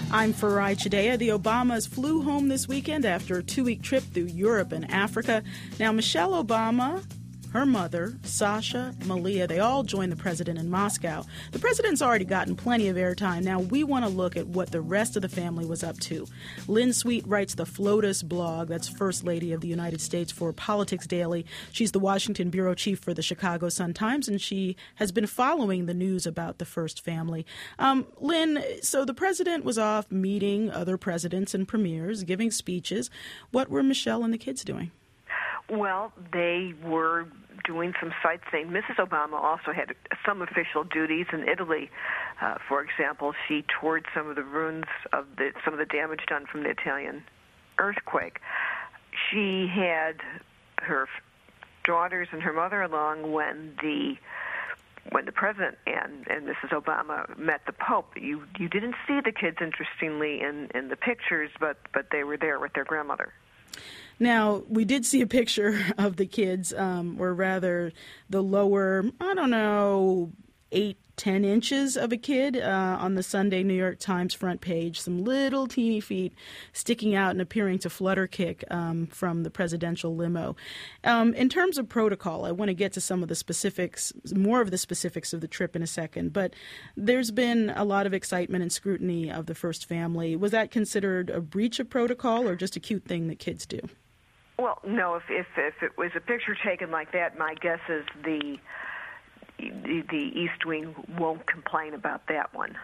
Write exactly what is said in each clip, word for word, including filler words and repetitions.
I'm Farai Chideya. The Obamas flew home this weekend after a two-week trip through Europe and Africa. Now, Michelle Obama, her mother, Sasha, Malia, they all joined the president in Moscow. The president's already gotten plenty of airtime. Now, we want to look at what the rest of the family was up to. Lynn Sweet writes the FLOTUS blog, that's First Lady of the United States, for Politics Daily. She's the Washington bureau chief for the Chicago Sun-Times, and she has been following the news about the first family. Um, Lynn, so the president was off meeting other presidents and premiers, giving speeches. What were Michelle and the kids doing? Well, they were doing some sightseeing. Missus Obama also had some official duties in Italy. Uh, for example, she toured some of the ruins of the, some of the damage done from the Italian earthquake. She had her daughters and her mother along when the when the president and, and Missus Obama met the Pope. You you didn't see the kids, interestingly, in, in the pictures, but, but they were there with their grandmother. Now, we did see a picture of the kids, um, or rather the lower, I don't know, eight, ten inches of a kid uh, on the Sunday New York Times front page, some little teeny feet sticking out and appearing to flutter kick um, from the presidential limo. Um, in terms of protocol, I want to get to some of the specifics, more of the specifics of the trip in a second, but there's been a lot of excitement and scrutiny of the first family. Was that considered a breach of protocol or just a cute thing that kids do? Well, no, if, if if it was a picture taken like that, my guess is the the, the East Wing won't complain about that one.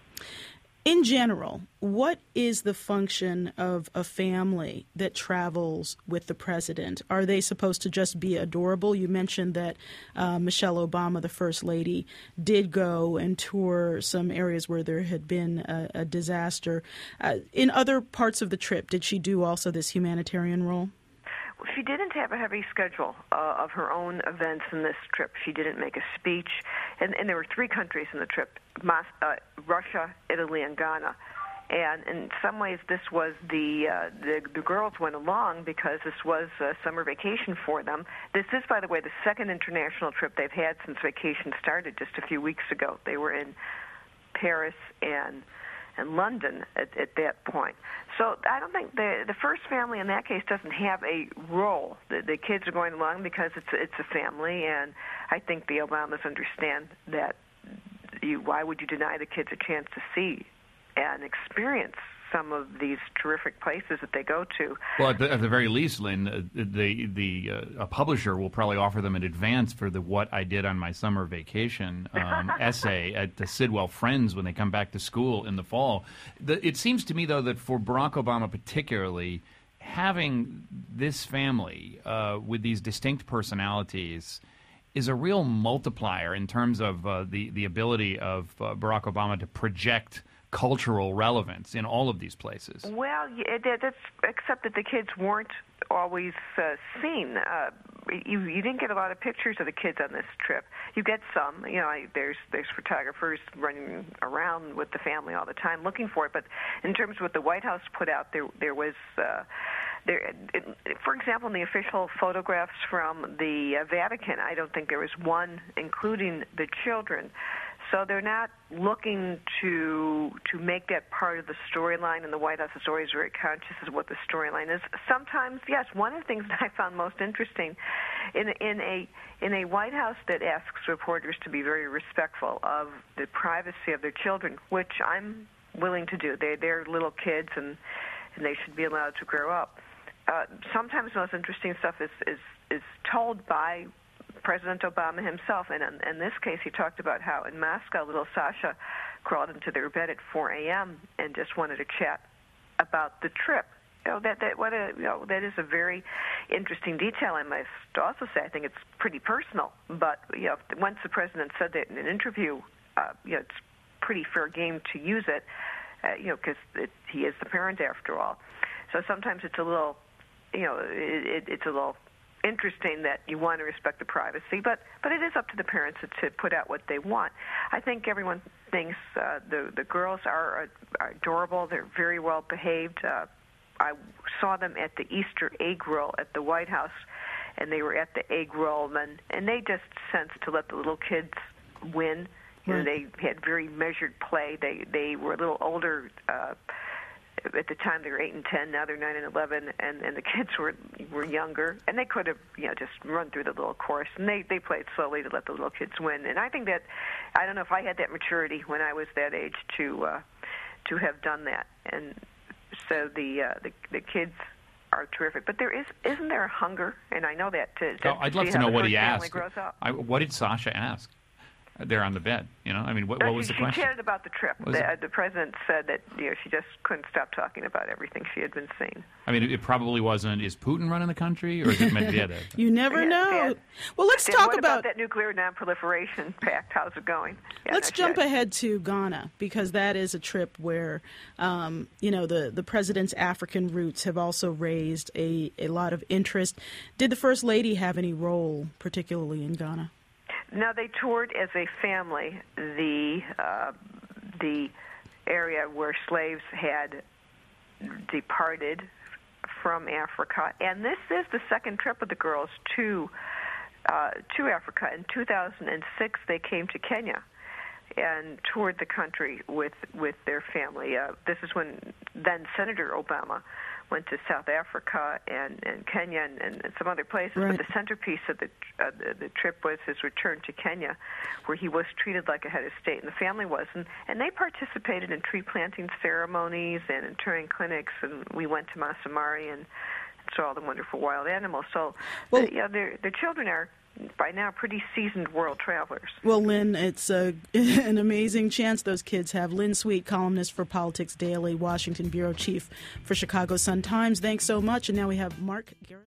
In general, what is the function of a family that travels with the president? Are they supposed to just be adorable? You mentioned that uh, Michelle Obama, the First Lady, did go and tour some areas where there had been a, a disaster. Uh, in other parts of the trip, did she do also this humanitarian role? She didn't have a heavy schedule uh, of her own events in this trip. She didn't make a speech, and, and there were three countries in the trip, Mas- uh, Russia, Italy, and Ghana. And in some ways, this was the, uh, the the girls went along because this was a summer vacation for them. This is, by the way, the second international trip they've had since vacation started just a few weeks ago. They were in Paris and and London at, at that point. So I don't think the the first family in that case doesn't have a role. The, the kids are going along because it's it's a family, and I think the Obamas understand that. You, why would you deny the kids a chance to see and experience some of these terrific places that they go to? Well, at the, at the very least, Lynn, uh, the the uh, a publisher will probably offer them in advance for the "What I Did on My Summer Vacation" um, essay at the Sidwell Friends when they come back to school in the fall. The, it seems to me, though, that for Barack Obama particularly, having this family uh, with these distinct personalities is a real multiplier in terms of uh, the, the ability of uh, Barack Obama to project cultural relevance in all of these places. Well, yeah, that, that's except that the kids weren't always uh, seen. Uh, you you didn't get a lot of pictures of the kids on this trip. You get some. You know, I, there's there's photographers running around with the family all the time looking for it. But in terms of what the White House put out, there there was. Uh, There, it, for example, in the official photographs from the uh, Vatican, I don't think there was one including the children. So they're not looking to to make that part of the storyline, and the White House is always very conscious of what the storyline is. Sometimes, yes, one of the things that I found most interesting in in a in a White House that asks reporters to be very respectful of the privacy of their children, which I'm willing to do. They they're little kids and and they should be allowed to grow up. Uh, sometimes the most interesting stuff is, is, is told by President Obama himself, and in, in this case he talked about how in Moscow little Sasha crawled into their bed at four a.m. and just wanted to chat about the trip. You know, that, that, what a, you know, that is a very interesting detail. I must also say I think it's pretty personal, but you know, once the President said that in an interview, uh, you know, it's pretty fair game to use it, uh, you know, because he is the parent after all. So sometimes it's a little, you know, it, it, it's a little interesting that you want to respect the privacy, but, but it is up to the parents to, to put out what they want. I think everyone thinks uh, the the girls are, are adorable. They're very well behaved. Uh, I saw them at the Easter egg roll at the White House, and they were at the egg roll, and, and they just sensed to let the little kids win You know, Right. they had very measured play. They they were a little older. Uh, At the time, they were eight and ten. Now they're nine and eleven, and, and the kids were were younger, and they could have, you know, just run through the little course. And they they played slowly to let the little kids win. And I think that, I don't know if I had that maturity when I was that age to uh, to have done that. And so the uh, the the kids are terrific. But there is isn't there a hunger? And I know that to, to Oh, I'd love see to how know the what first he family asked. grows up. I, what did Sasha ask? There on the bed, you know. I mean, what, what was she, the question? She chatted about the trip. Was The, it- the president said that, you know, she just couldn't stop talking about everything she had been seeing. I mean, it, it probably wasn't. Is Putin running the country, or is it Medvedev? You never Yeah, know. Dan- Well, let's Dan, talk what about. that nuclear nonproliferation pact. How's it going? Yeah, Let's no jump shit. ahead to Ghana, because that is a trip where, um, you know, the, the president's African roots have also raised a, a lot of interest. Did the First Lady have any role, particularly in Ghana? Now, they toured as a family the uh, the area where slaves had departed from Africa, and this is the second trip of the girls to uh, to Africa. In two thousand six, they came to Kenya and toured the country with with their family. Uh, this is when then Senator Obama went to South Africa and, and Kenya and, and some other places. Right. But the centerpiece of the, uh, the the trip was his return to Kenya, where he was treated like a head of state, and the family was. And, and they participated in tree planting ceremonies and in touring clinics, and we went to Maasai and saw all the wonderful wild animals. So, Well- uh, yeah, their their children are by now pretty seasoned world travelers. Well, Lynn, it's a, an amazing chance those kids have. Lynn Sweet, columnist for Politics Daily, Washington bureau chief for Chicago Sun-Times. Thanks so much. And now we have Mark Garrett.